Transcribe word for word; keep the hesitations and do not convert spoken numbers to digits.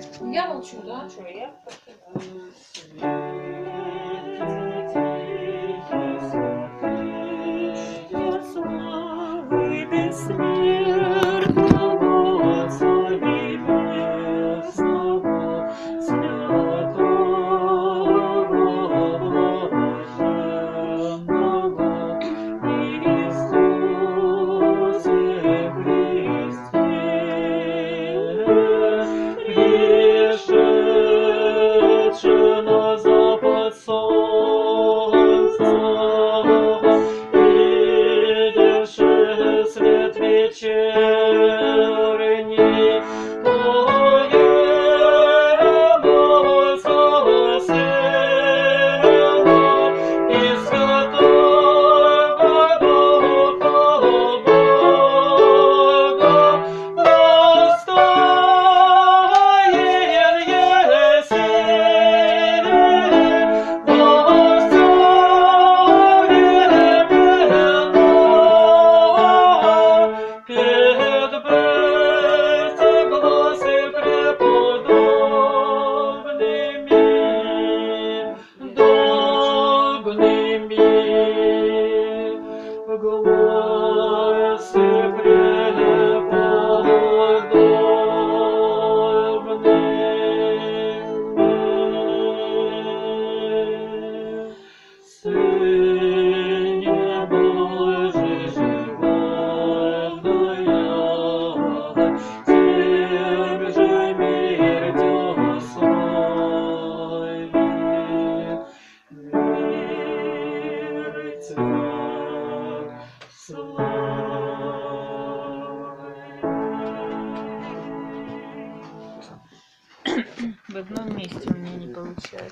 Я молчу, да? Что, я? Славы бессмертного Царя Небесного, святого, блаженного Иисусе Христе, пришедше на запад солнца, видевши свет вечерний, поемого Сына, из святого Духа Бога, достоин еси, достоин пред глазы преподобными, догными, глазы преподобными. Сыне Божий животная, тем же мир Тя славит, мир Тя славит. В одном месте у меня не получается.